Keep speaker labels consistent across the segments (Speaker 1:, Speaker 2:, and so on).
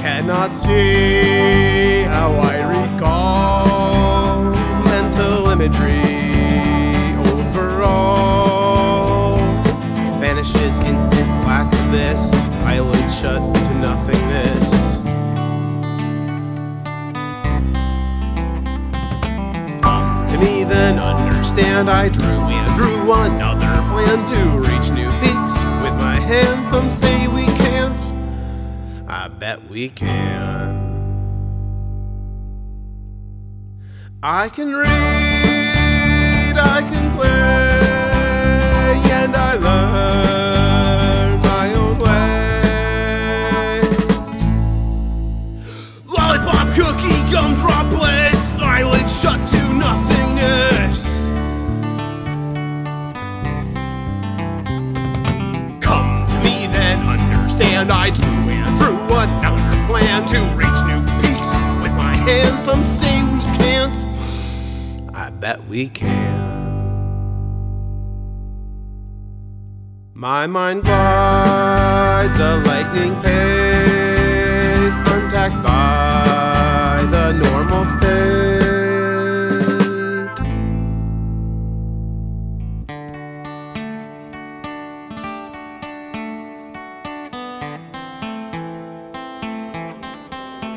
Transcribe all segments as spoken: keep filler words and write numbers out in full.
Speaker 1: cannot see how I recall mental imagery overall vanishes instant black abyss, eyelid shut to nothingness. Come to me then, understand I drew and drew another plan to reach new peaks with my hands. Some say we can't, I bet we can. I can read, I can play, and I learn my own way. Lollipop, cookie, gumdrop bliss, eyelid shut to nothingness. Come to me then, understand I drew and drew another plan to reach new peaks with my hands. Some say we can't, I bet we can. My mind glides a lightning pace, untacked by the normal state.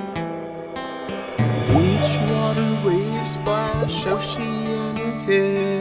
Speaker 1: Beach water waves splash, oceanic haze.